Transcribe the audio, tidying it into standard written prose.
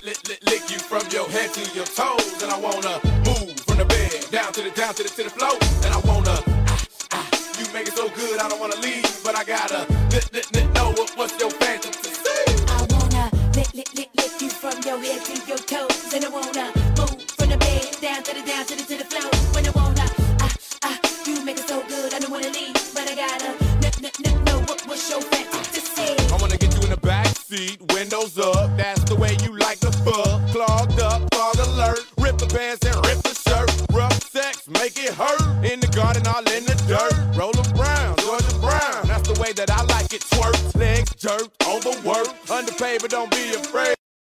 lick you from your head to your toes, and I wanna move from the bed down to the floor, and I wanna you make it so good I don't wanna leave, but I gotta know what's your fantasy. I wanna lick you from your head to your toes, and I wanna move from the bed down to the floor, when I wanna you make it so good I don't wanna leave, but I gotta know what's your fantasy. I wanna get you in the back seat, windows up, that's the way you like the fuck. Clogged up, fog alert, rip the pants and rip the shirt. Rough sex, make it hurt. In the garden, all in the dirt. Roller Brown, Georgia Brown, that's the way that I like it. Twerk, legs jerked, overworked, underpaid, but don't be afraid.